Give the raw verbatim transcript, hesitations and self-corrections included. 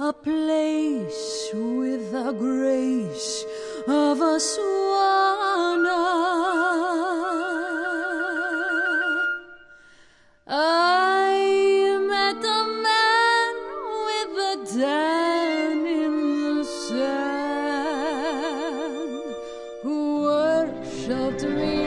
a place with the grace of a swan. I met a man with a tan in the sand who worshipped me